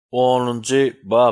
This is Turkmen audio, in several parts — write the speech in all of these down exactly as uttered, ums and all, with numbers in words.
onuncu bab.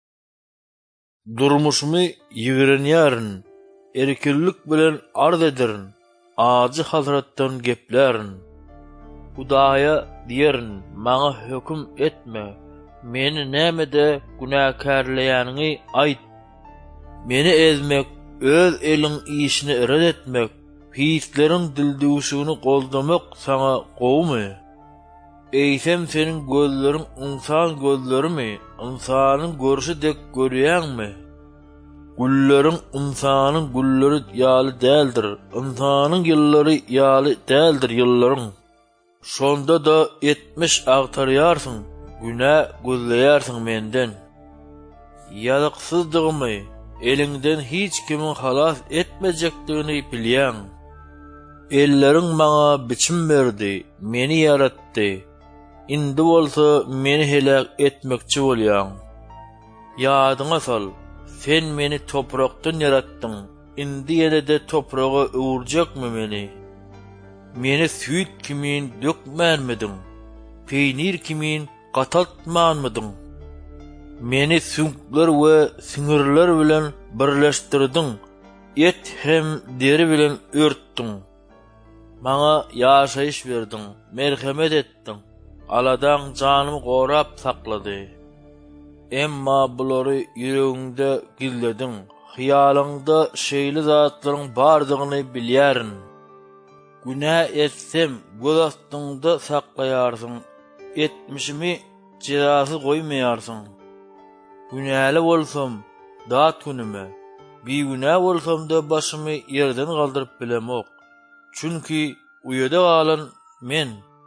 Durmuşumy ýigrenýärin, erkillik bilen arz ederin, ajy hazratdan geplärin. Hudaýa diýerin, maňa höküm etme, meni nämede günäkärleýäniňi aýt. Meni ezmek, öz eliň işini red etmek, hisleriň dildüýüşini goldamak saňa gowmy? Eýsem senin gözleriň insan gözlerimi, insanyň görüşidek görýärmi? Gulleriň insanyň gulleri ýaly däldir, insanyň ýyllary ýaly däldir ýyllaryň. Şonda da etmiş agtarýarsyň, günä gözleýärsiň menden. Ýalyksızdygymy, eliňden hiç kimin halas etmejekdigini bilýän. Elleriň maňa biçim berdi, meni ýaratdy. Indi bolsa meni helak etmekçi bolýan. Ýadyňa sal, sen meni toprakdan yaratdyň. Indi ýene-de topraga öwürjekmi meni? Meni süýt kimin dökmänmidiň? Peýnir kimin gatatmanmydyň? Meni süňkler we siňirler bilen birleşdirdiň. Et hem deri bilen örtdiň. Maňa ýaşaýyş berdiň, merhemet etdiň. Aladan janymy gorap saklady. Emma bulary ýüregiňde gillediň. Hyýalyňda şeýli zatlaryň bardygyny bilýärin. Günä etsem göz astyňda saklaýarsyň. Etmişimi jazasy goýmaýarsyň. Günäli bolsam dat günüme, begünä bolsam-da başymy ýerden galdyryp bilemok. Çünki uýada galan men.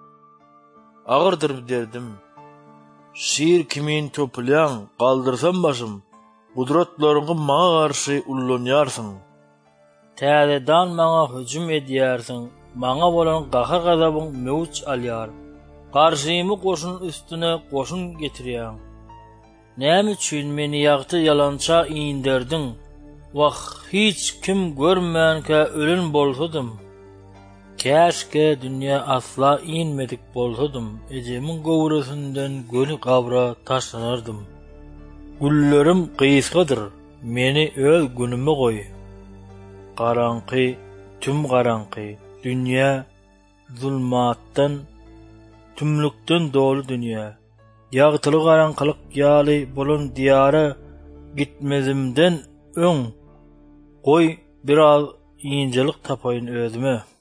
Agyrdyr derdim. Şiir kimin topulyan, galdyrsam başym, gudratlaryňy maňa garşy ullanýarsyň. Täzedan maňa hüjüm edýärsiň, maňa bolan gahar gazabyň mewç alýar. Garşymy goşun üstüne goşun getirýär. Näme üçin meni ýagty ýalança iýinderdiň? Wah hiç kim görmänkä ölen bolsadym. Käşke dünýä asla inmedik bolsadym, ejemiň gowrasyndan göni gabra taşlanardym. Gullerim gysgadyr, meni öl günüme goý. Garanky, tüm garanky, dünýä zulmatdan, tümlükden dolu dünýä. Ýagtyly garankylyk ýaly bolan diýara gitmezimden öň goý biraz iňjelik tapaýyn özüme.